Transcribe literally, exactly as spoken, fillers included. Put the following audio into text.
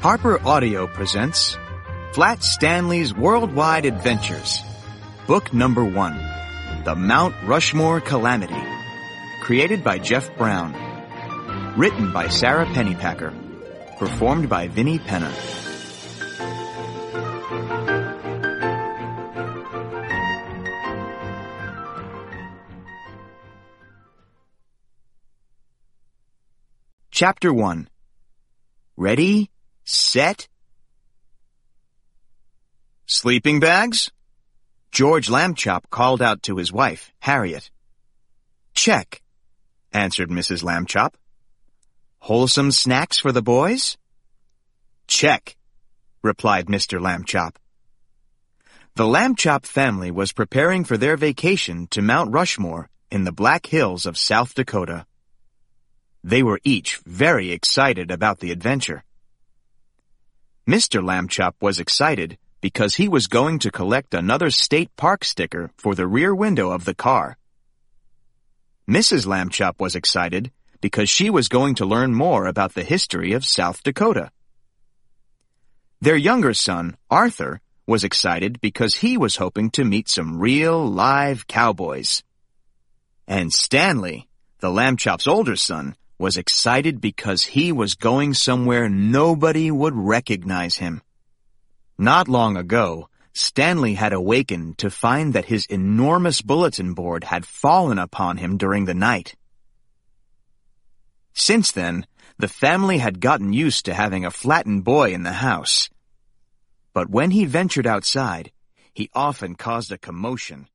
Harper Audio presents Flat Stanley's Worldwide Adventures, Book Number One, The Mount Rushmore Calamity, created by Jeff Brown, written by Sarah Pennypacker, performed by Vinnie Penna. Chapter one. Ready, set. Sleeping bags? George Lambchop called out to his wife, Harriet. Check, answered Missus Lambchop. Wholesome snacks for the boys? Check, replied Mister Lambchop. The Lambchop family was preparing for their vacation to Mount Rushmore in the Black Hills of South Dakota. They were each very excited about the adventure. Mister Lambchop was excited because he was going to collect another state park sticker for the rear window of the car. Missus Lambchop was excited because she was going to learn more about the history of South Dakota. Their younger son, Arthur, was excited because he was hoping to meet some real, live cowboys. And Stanley, the Lambchop's older son, was excited because he was going somewhere nobody would recognize him. Not long ago, Stanley had awakened to find that his enormous bulletin board had fallen upon him during the night. Since then, the family had gotten used to having a flattened boy in the house. But when he ventured outside, he often caused a commotion